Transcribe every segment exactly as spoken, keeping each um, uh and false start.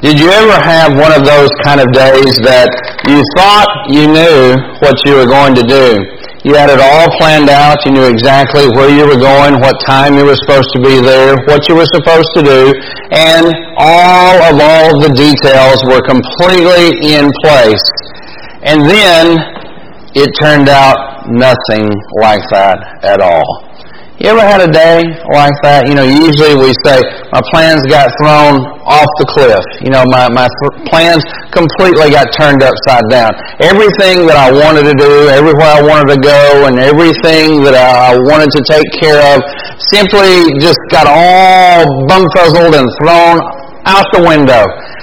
Did you ever have one of those kind of days that you thought you knew what you were going to do? You had it all planned out. You knew exactly where you were going, what time you were supposed to be there, what you were supposed to do, and all of all the details were completely in place. And then it turned out nothing like that at all. You ever had a day like that? You know, usually we say, my plans got thrown off the cliff. You know, my, my th- plans completely got turned upside down. Everything that I wanted to do, everywhere I wanted to go, and everything that I wanted to take care of simply just got all bumfuzzled and thrown out the window.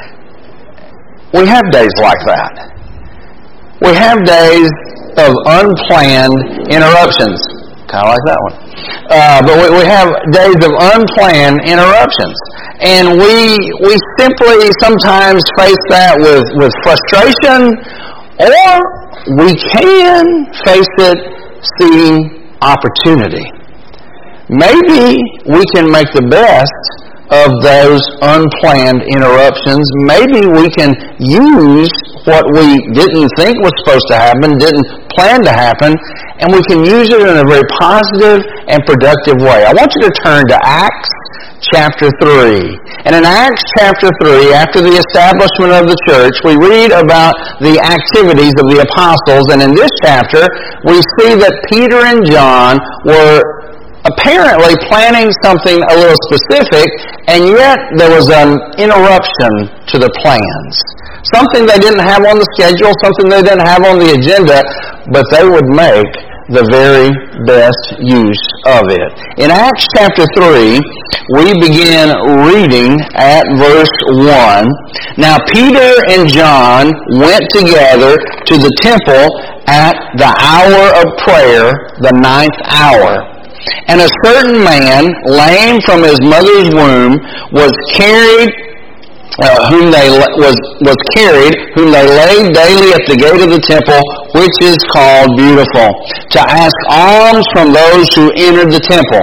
We have days like that. We have days of unplanned interruptions. Kind of like that one. Uh, but we, we have days of unplanned interruptions. And we we simply sometimes face that with, with frustration, or we can face it seeing opportunity. Maybe we can make the best of those unplanned interruptions. Maybe we can use what we didn't think was supposed to happen, didn't plan to happen, and we can use it in a very positive and productive way. I want you to turn to Acts chapter three. And in Acts chapter three, after the establishment of the church, we read about the activities of the apostles, and in this chapter, we see that Peter and John were apparently planning something a little specific, and yet there was an interruption to the plans. Something they didn't have on the schedule, something they didn't have on the agenda, but they would make the very best use of it. In Acts chapter three, we begin reading at verse one. Now Peter and John went together to the temple at the hour of prayer, the ninth hour. And a certain man, lame from his mother's womb, was carried, uh, whom they was was carried, whom they laid daily at the gate of the temple, which is called Beautiful, to ask alms from those who entered the temple,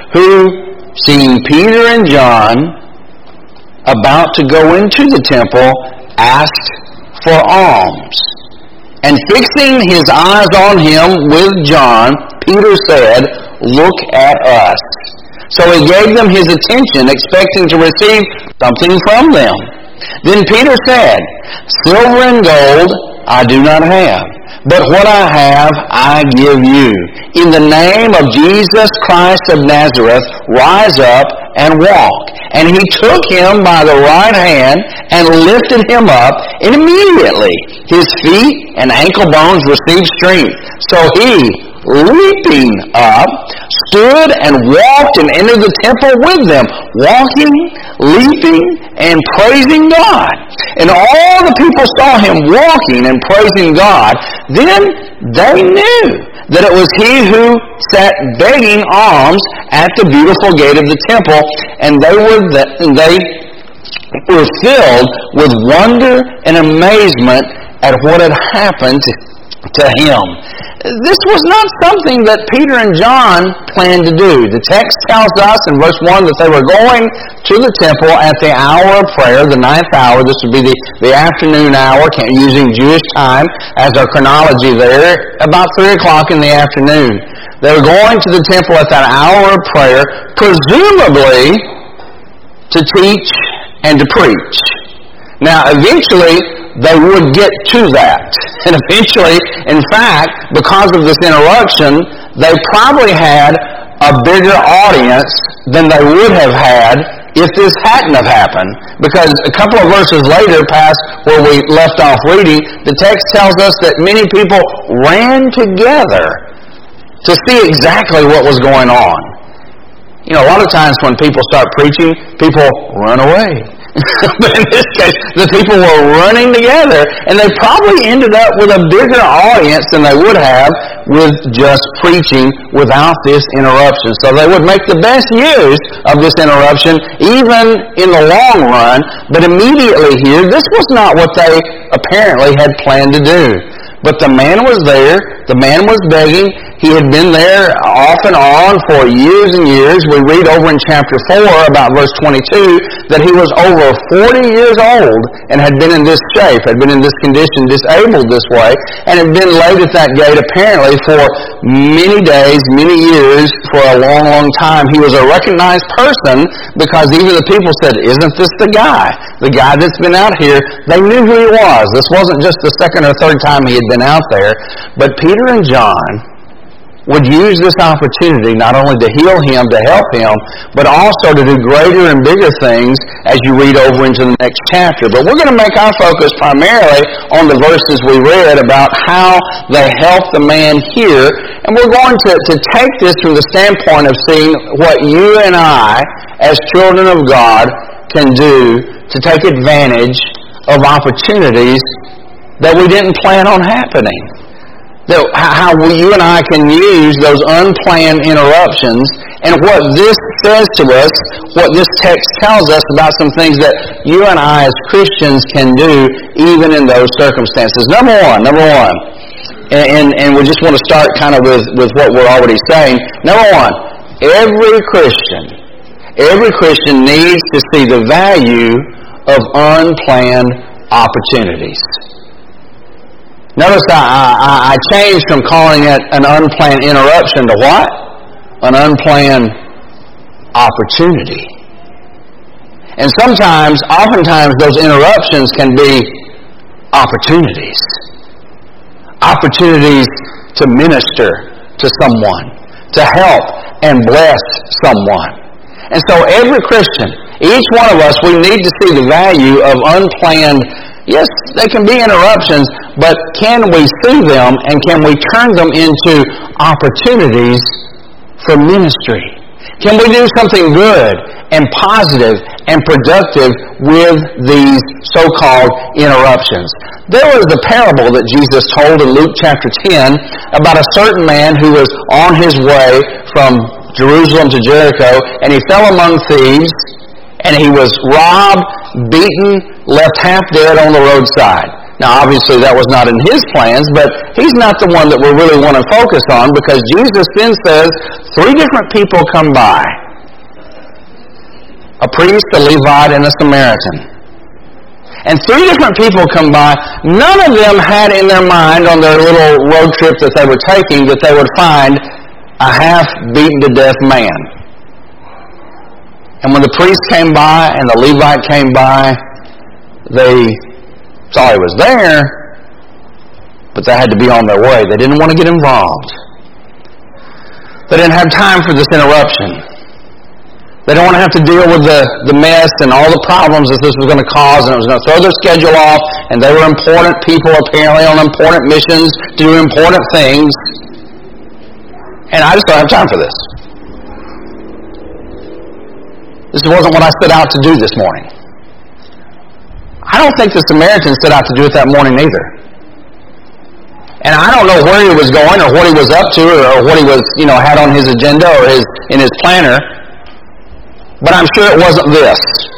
who, seeing Peter and John about to go into the temple, asked for alms. And fixing his eyes on him with John, Peter said, "Look at us." So he gave them his attention, expecting to receive something from them. Then Peter said, "Silver and gold I do not have, but what I have I give you. In the name of Jesus Christ of Nazareth, rise up and walk." And he took him by the right hand and lifted him up, and immediately his feet and ankle bones received strength. So he, leaping up, stood and walked and entered the temple with them, walking, leaping, and praising God. And all the people saw him walking and praising God. Then they knew that it was he who sat begging alms at the beautiful gate of the temple, and they were the, they were filled with wonder and amazement at what had happened to him. This was not something that Peter and John planned to do. The text tells us in verse one that they were going to the temple at the hour of prayer, the ninth hour. This would be the, the afternoon hour, using Jewish time as our chronology there, about three o'clock in the afternoon. They were going to the temple at that hour of prayer, presumably to teach and to preach. Now, eventually, they would get to that. And eventually, in fact, because of this interruption, they probably had a bigger audience than they would have had if this hadn't have happened. Because a couple of verses later, past where we left off reading, the text tells us that many people ran together to see exactly what was going on. You know, a lot of times when people start preaching, people run away. But in this case, the people were running together, and they probably ended up with a bigger audience than they would have with just preaching without this interruption. So they would make the best use of this interruption, even in the long run. But immediately here, this was not what they apparently had planned to do. But the man was there The man was begging. He had been there off and on for years and years. We read over in chapter four about verse twenty-two that he was over forty years old and had been in this shape, had been in this condition, disabled this way, and had been laid at that gate apparently for many days, many years, for a long, long time. He was a recognized person because even the people said, "Isn't this the guy? The guy that's been out here?" They knew who he was. This wasn't just the second or third time he had been out there. But Peter and John would use this opportunity not only to heal him, to help him, but also to do greater and bigger things as you read over into the next chapter. But we're going to make our focus primarily on the verses we read about how they helped the man here. And we're going to, to take this from the standpoint of seeing what you and I, as children of God, can do to take advantage of opportunities that we didn't plan on happening. That how we, you and I can use those unplanned interruptions, and what this says to us, what this text tells us about some things that you and I as Christians can do even in those circumstances. Number one, number one, and, and, and we just want to start kind of with, with what we're already saying. Number one, every Christian, every Christian needs to see the value of unplanned opportunities. Notice I, I, I changed from calling it an unplanned interruption to what? An unplanned opportunity. And sometimes, oftentimes, those interruptions can be opportunities. Opportunities to minister to someone, to help and bless someone. And so every Christian, each one of us, we need to see the value of unplanned. Yes, they can be interruptions, but can we see them and can we turn them into opportunities for ministry? Can we do something good and positive and productive with these so-called interruptions? There was a parable that Jesus told in Luke chapter ten about a certain man who was on his way from Jerusalem to Jericho, and he fell among thieves, and he was robbed, beaten, left half dead on the roadside. Now, obviously, that was not in his plans, but he's not the one that we really want to focus on, because Jesus then says, three different people come by. A priest, a Levite, and a Samaritan. And three different people come by. None of them had in their mind on their little road trip that they were taking that they would find a half-beaten-to-death man. And when the priest came by and the Levite came by, they saw he was there, but they had to be on their way. They didn't want to get involved. They didn't have time for this interruption. They don't want to have to deal with the, the mess and all the problems that this was going to cause, and it was going to throw their schedule off, and they were important people apparently on important missions to do important things. And I just don't have time for this. This wasn't what I set out to do this morning. I don't think the Samaritan set out to do it that morning either. And I don't know where he was going or what he was up to or what he was, you know, had on his agenda or his in his planner. But I'm sure it wasn't this.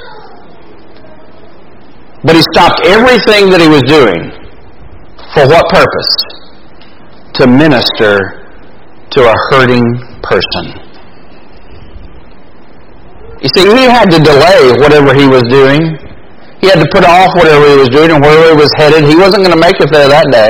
But he stopped everything that he was doing. For what purpose? To minister to a hurting person. You see, he had to delay whatever he was doing. He had to put off whatever he was doing and wherever he was headed. He wasn't going to make it there that day.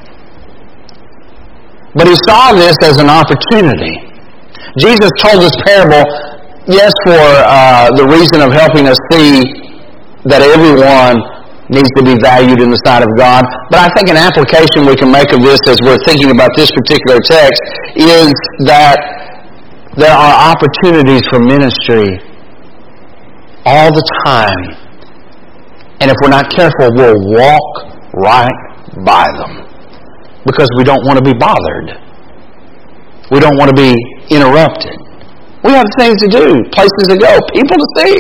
But he saw this as an opportunity. Jesus told this parable, yes, for uh, the reason of helping us see that everyone needs to be valued in the sight of God. But I think an application we can make of this as we're thinking about this particular text is that there are opportunities for ministry all the time. And if we're not careful, we'll walk right by them. Because we don't want to be bothered. We don't want to be interrupted. We have things to do, places to go, people to see.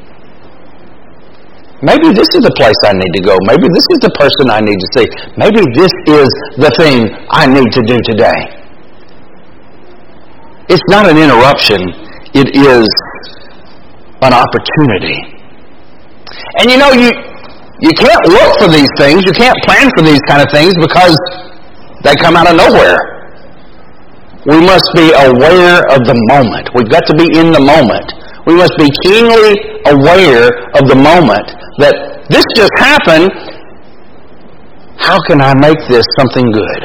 Maybe this is the place I need to go. Maybe this is the person I need to see. Maybe this is the thing I need to do today. It's not an interruption. It is an opportunity. And you know, you you can't look for these things. You can't plan for these kind of things because They come out of nowhere. We must be aware of the moment. We've got to be in the moment. We must be keenly aware of the moment that this just happened. How can I make this something good?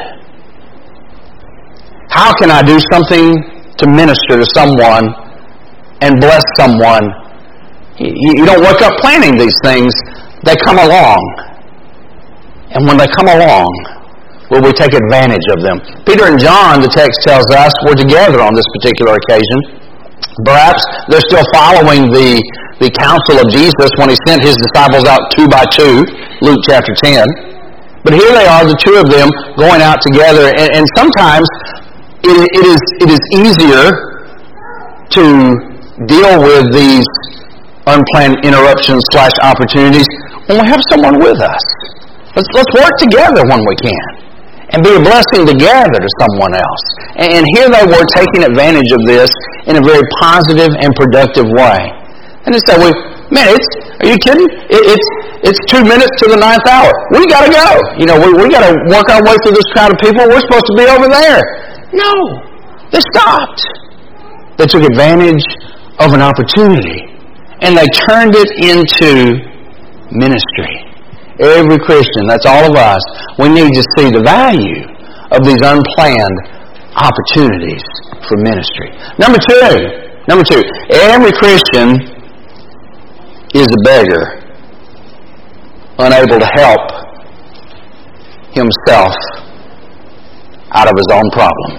How can I do something to minister to someone and bless someone? You don't wake up planning these things. They come along. And when they come along, will we take advantage of them? Peter and John, the text tells us, were together on this particular occasion. Perhaps they're still following the, the counsel of Jesus when he sent his disciples out two by two, Luke chapter ten. But here they are, the two of them, going out together. And, and sometimes it, it, is, it is easier to deal with these unplanned interruptions slash opportunities when we have someone with us. Let's, let's work together when we can and be a blessing together to someone else. And, and here they were taking advantage of this in a very positive and productive way. And they said, well, man, it's, are you kidding? It, it's it's two minutes to the ninth hour. We got to go. You know, we, we got to work our way through this crowd of people. We're supposed to be over there. No, they stopped. They took advantage of an opportunity, and they turned it into ministry. Every Christian, that's all of us, we need to see the value of these unplanned opportunities for ministry. Number two, number two, every Christian is a beggar, unable to help himself out of his own problem.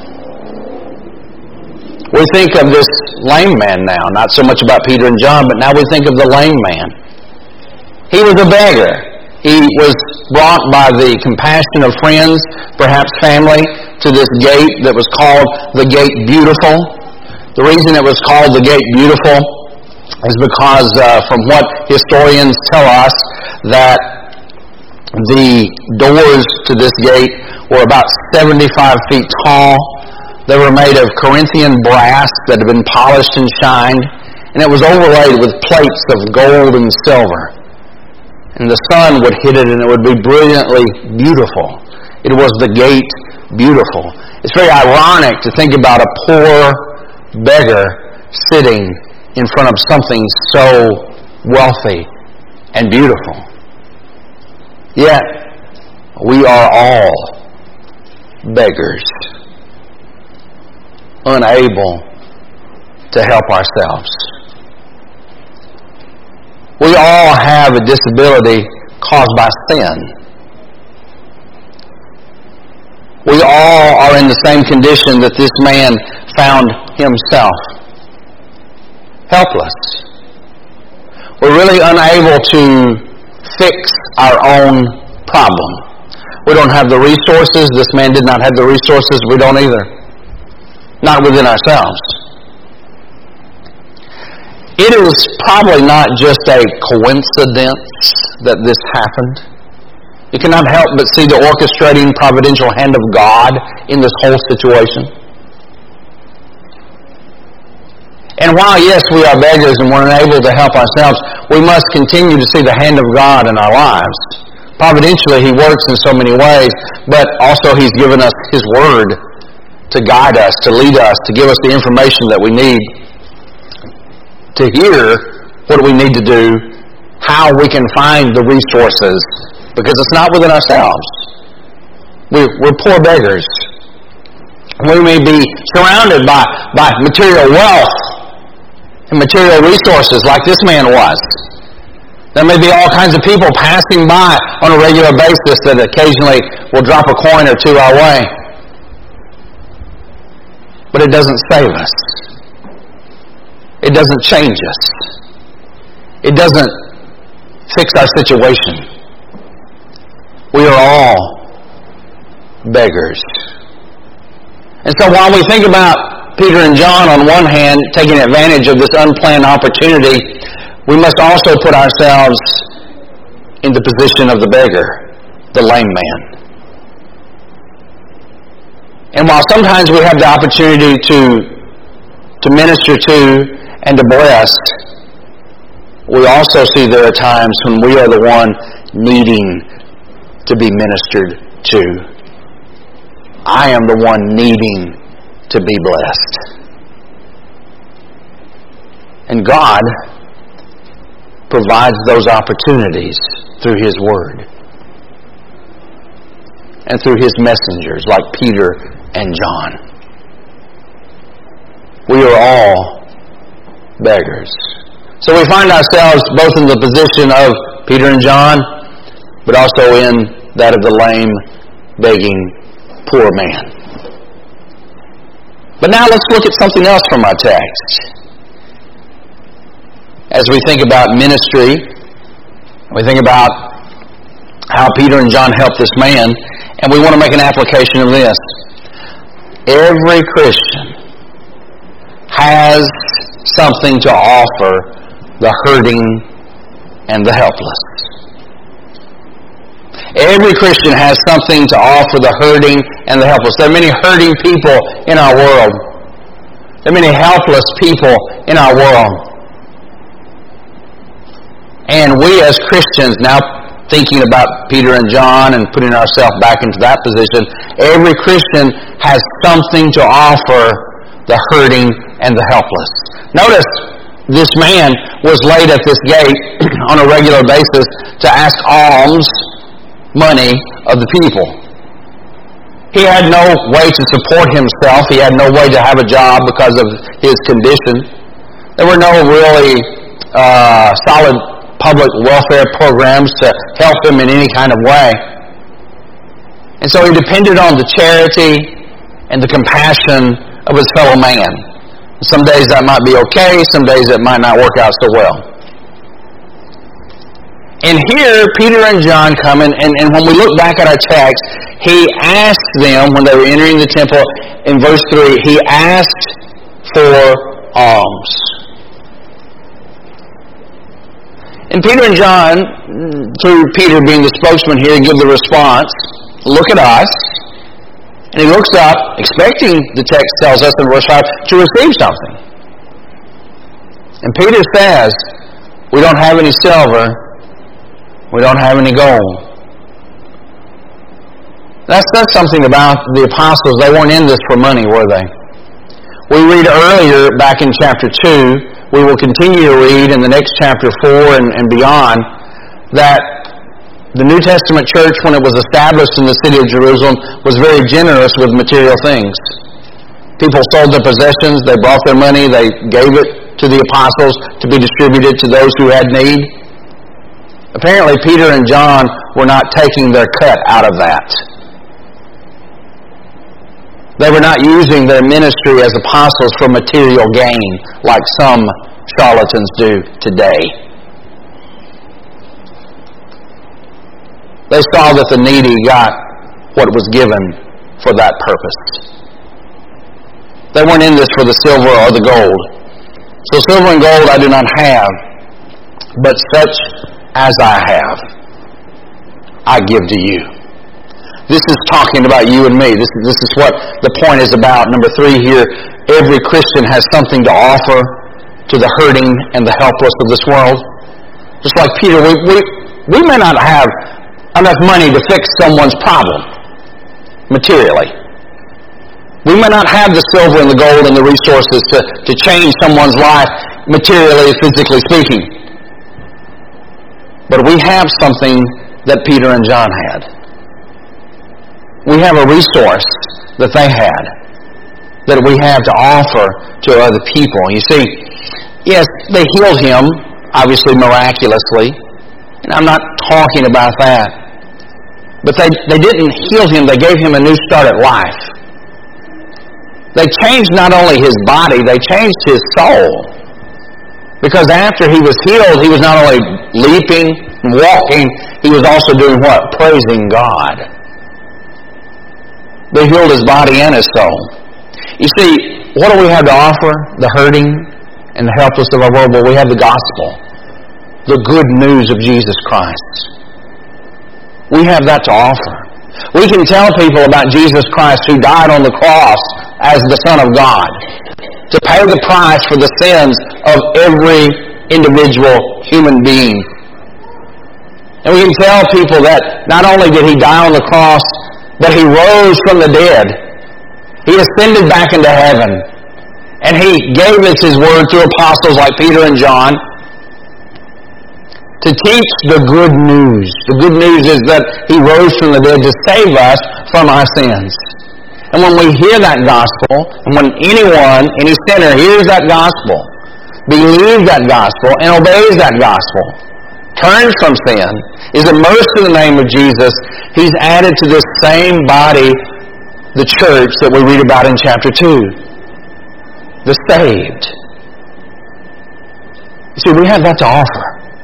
We think of this lame man now, not so much about Peter and John, but now we think of the lame man. He was a beggar. He was brought by the compassion of friends, perhaps family, to this gate that was called the Gate Beautiful. The reason it was called the Gate Beautiful is because uh, from what historians tell us, that the doors to this gate were about seventy-five feet tall. They were made of Corinthian brass that had been polished and shined, and it was overlaid with plates of gold and silver. And the sun would hit it, and it would be brilliantly beautiful. It was the Gate Beautiful. It's very ironic to think about a poor beggar sitting in front of something so wealthy and beautiful. Yet, we are all beggars, unable to help ourselves. We all have a disability caused by sin. We all are in the same condition that this man found himself. Helpless. We're really unable to fix our own problem. We don't have the resources. This man did not have the resources. We don't either. Not within ourselves. It is probably not just a coincidence that this happened. You cannot help but see the orchestrating providential hand of God in this whole situation. And while, yes, we are beggars and we're unable to help ourselves, we must continue to see the hand of God in our lives. Providentially, He works in so many ways, but also He's given us His Word to guide us, to lead us, to give us the information that we need to hear what we need to do, how we can find the resources, because it's not within ourselves. We're, we're poor beggars. We may be surrounded by, by material wealth and material resources like this man was. There may be all kinds of people passing by on a regular basis that occasionally will drop a coin or two our way. But it doesn't save us. It doesn't change us. It doesn't fix our situation. We are all beggars. And so while we think about Peter and John on one hand taking advantage of this unplanned opportunity, we must also put ourselves in the position of the beggar, the lame man. And while sometimes we have the opportunity to, to minister to and to bless, we also see there are times when we are the one needing to be ministered to. I am the one needing to be blessed. And God provides those opportunities through His Word and through His messengers like Peter and John. We are all beggars. So we find ourselves both in the position of Peter and John, but also in that of the lame, begging, poor man. But now let's look at something else from our text. As we think about ministry, we think about how Peter and John helped this man, and we want to make an application of this. Every Christian has something to offer the hurting and the helpless. Every Christian has something to offer the hurting and the helpless. There are many hurting people in our world. There are many helpless people in our world. And we as Christians, now thinking about Peter and John and putting ourselves back into that position, every Christian has something to offer the hurting and the helpless. Notice, this man was laid at this gate on a regular basis to ask alms money of the people. He had no way to support himself. He had no way to have a job because of his condition. There were no really uh, solid public welfare programs to help him in any kind of way. And so he depended on the charity and the compassion of his fellow man. Some days that might be okay, some days it might not work out so well. And here, Peter and John come in, and, and when we look back at our text, he asked them, when they were entering the temple, in verse three, he asked for alms. And Peter and John, through Peter being the spokesman here, give the response, look at us. And he looks up, expecting, the text tells us in verse five, to receive something. And Peter says, we don't have any silver, we don't have any gold. That says something about the apostles. They weren't in this for money, were they? We read earlier, back in chapter two, we will continue to read in the next chapter four and, and beyond, that the New Testament church, when it was established in the city of Jerusalem, was very generous with material things. People sold their possessions, they brought their money, they gave it to the apostles to be distributed to those who had need. Apparently, Peter and John were not taking their cut out of that. They were not using their ministry as apostles for material gain, like some charlatans do today. They saw that the needy got what was given for that purpose. They weren't in this for the silver or the gold. So silver and gold I do not have, but such as I have, I give to you. This is talking about you and me. This is, this is what the point is about. Number three here, every Christian has something to offer to the hurting and the helpless of this world. Just like Peter, we, we, we may not have enough money to fix someone's problem materially. We may not have the silver and the gold and the resources to, to change someone's life materially, physically speaking. But we have something that Peter and John had. We have a resource that they had that we have to offer to other people. You see, yes, they healed him, obviously miraculously, and I'm not talking about that. But they, they didn't heal him, they gave him a new start at life. They changed not only his body, they changed his soul. Because after he was healed, he was not only leaping and walking, he was also doing what? Praising God. They healed his body and his soul. You see, what do we have to offer the hurting and the helpless of our world? Well, we have the gospel, the good news of Jesus Christ. We have that to offer. We can tell people about Jesus Christ who died on the cross as the Son of God to pay the price for the sins of every individual human being. And we can tell people that not only did he die on the cross but He rose from the dead. He ascended back into heaven. And He gave us His word through apostles like Peter and John to teach the good news. The good news is that He rose from the dead to save us from our sins. And when we hear that gospel, and when anyone, any sinner hears that gospel, believes that gospel, and obeys that gospel, turns from sin, is immersed in the name of Jesus, he's added to this same body, the church that we read about in chapter two. The saved. You see, we have that to offer.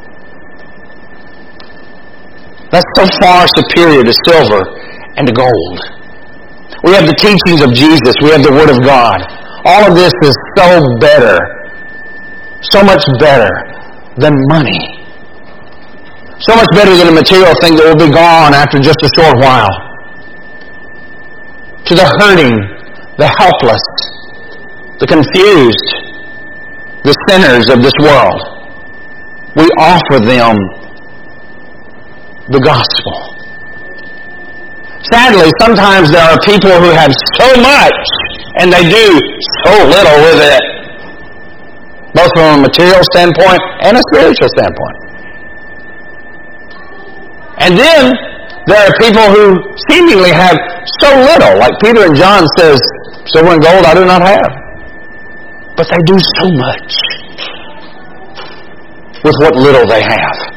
That's so far superior to silver and to gold. We have the teachings of Jesus. We have the Word of God. All of this is so better, so much better than money. So much better than a material thing that will be gone after just a short while. To the hurting, the helpless, the confused, the sinners of this world, we offer them the gospel. Sadly, sometimes there are people who have so much and they do so little with it, both from a material standpoint and a spiritual standpoint. And then there are people who seemingly have so little, like Peter and John says, silver and gold I do not have. But they do so much with what little they have.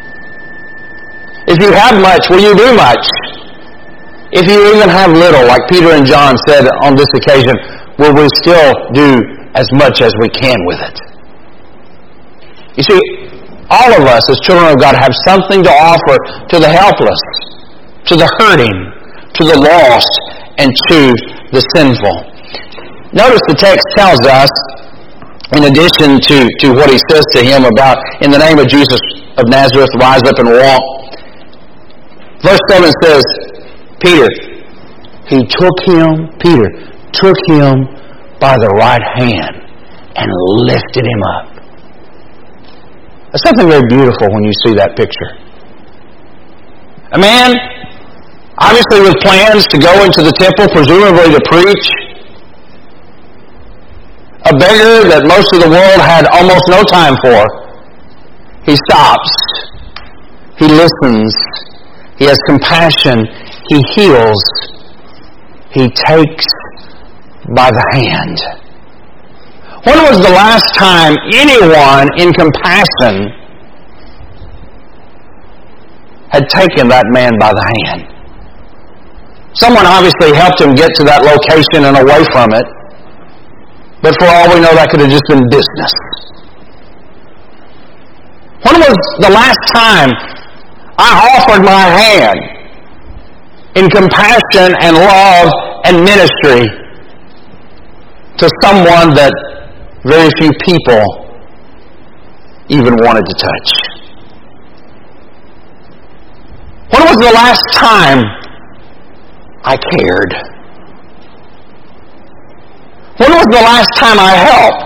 If you have much, will you do much? If you even have little, like Peter and John said on this occasion, will we still do as much as we can with it? You see, all of us as children of God have something to offer to the helpless, to the hurting, to the lost, and to the sinful. Notice the text tells us, in addition to, to what he says to him about, in the name of Jesus of Nazareth, rise up and walk. Verse seven says, Peter, he took him, Peter, took him by the right hand and lifted him up. There's something very beautiful when you see that picture. A man, obviously with plans to go into the temple, presumably to preach. A beggar that most of the world had almost no time for. He stops. He listens. He has compassion. He heals. He takes by the hand. When was the last time anyone in compassion had taken that man by the hand? Someone obviously helped him get to that location and away from it. But for all we know, that could have just been business. When was the last time I offered my hand in compassion and love and ministry to someone that very few people even wanted to touch? When was the last time I cared? When was the last time I helped?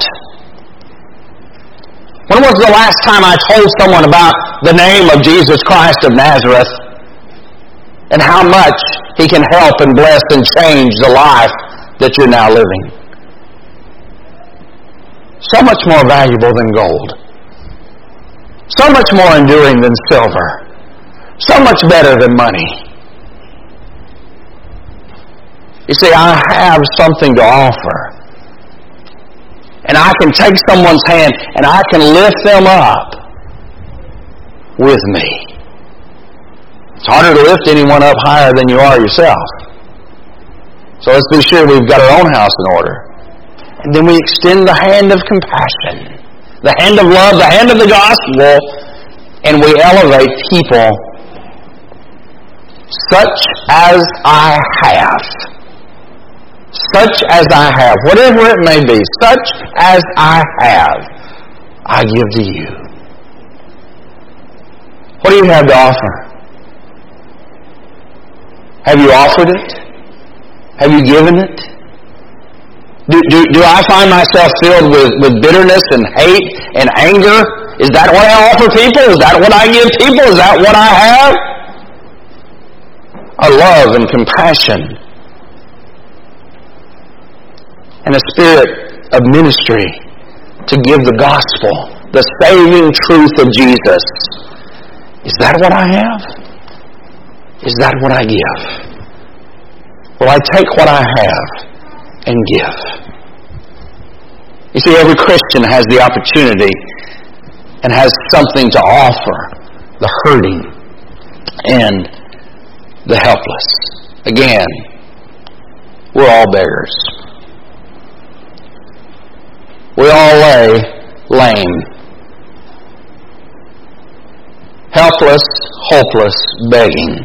When was the last time I told someone about the name of Jesus Christ of Nazareth and how much He can help and bless and change the life that you're now living? So much more valuable than gold. So much more enduring than silver. So much better than money. You see, I have something to offer. And I can take someone's hand and I can lift them up with me. It's harder to lift anyone up higher than you are yourself. So let's be sure we've got our own house in order. And then we extend the hand of compassion, the hand of love, the hand of the gospel, and we elevate people such as I have. Such as I have. Whatever it may be, such as I have, I give to you. What do you have to offer? Have you offered it? Have you given it? Do, do, do I find myself filled with, with bitterness and hate and anger? Is that what I offer people? Is that what I give people? Is that what I have? a love and compassion, and a spirit of ministry to give the gospel, the saving truth of Jesus. Is that what I have? Is that what I give? Will I take what I have and give? You see, every Christian has the opportunity and has something to offer the hurting and the helpless. Again, we're all beggars. We all lay lame, helpless, hopeless, begging.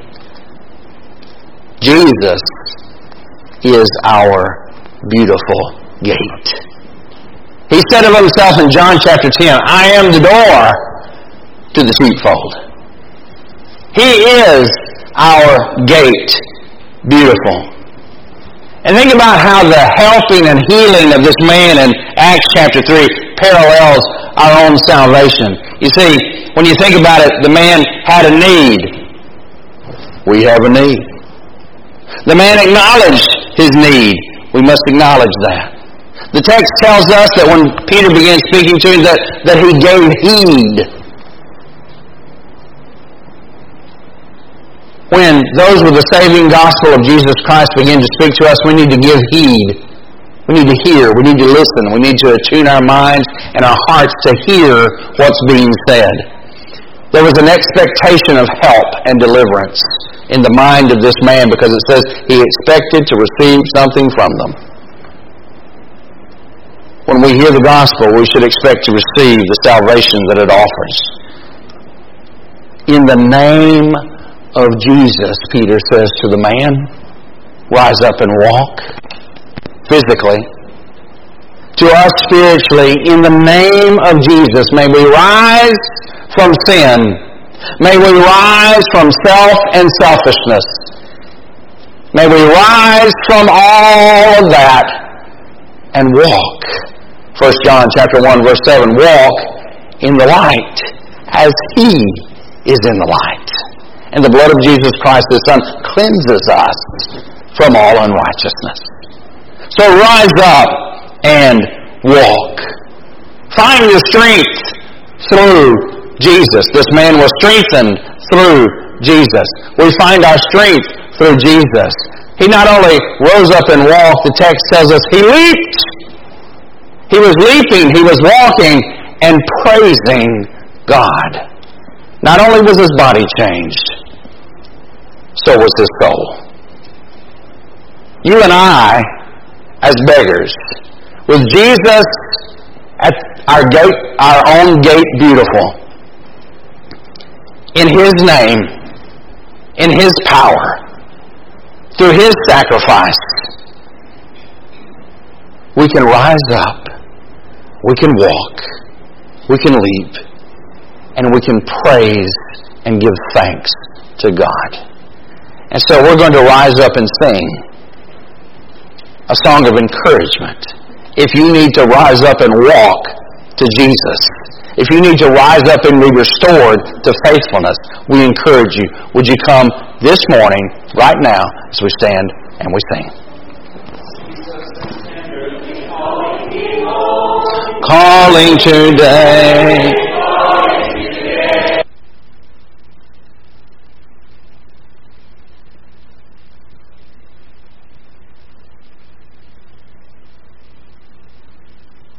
Jesus is our beautiful gate. He said of himself in John chapter ten, I am the door to the sheepfold. He is our gate, beautiful. And think about how the helping and healing of this man in Acts chapter three parallels our own salvation. You see, when you think about it, the man had a need. We have a need. The man acknowledged his need. We must acknowledge that. The text tells us that when Peter began speaking to him, that, that he gave heed. When those with the saving gospel of Jesus Christ begin to speak to us, we need to give heed. We need to hear. We need to listen. We need to attune our minds and our hearts to hear what's being said. There was an expectation of help and deliverance in the mind of this man because it says he expected to receive something from them. When we hear the gospel, we should expect to receive the salvation that it offers. In the name of Jesus, Peter says to the man, rise up and walk. Physically. To us spiritually, in the name of Jesus, may we rise from sin. May we rise from self and selfishness. May we rise from all of that and walk. First John chapter one, verse seven, walk in the light as He is in the light. And the blood of Jesus Christ, His Son, cleanses us from all unrighteousness. So rise up and walk. Find your strength through Jesus. This man was strengthened through Jesus. We find our strength through Jesus. He not only rose up and walked, the text tells us he leaped. He was leaping, he was walking and praising God. Not only was his body changed, so was his soul. You and I, as beggars, with Jesus at our gate, our own gate beautiful, in His name, in His power, through His sacrifice, we can rise up, we can walk, we can leap, and we can praise and give thanks to God. And so we're going to rise up and sing a song of encouragement. If you need to rise up and walk to Jesus, if you need to rise up and be restored to faithfulness, we encourage you. Would you come this morning, right now, as we stand and we sing? Calling today.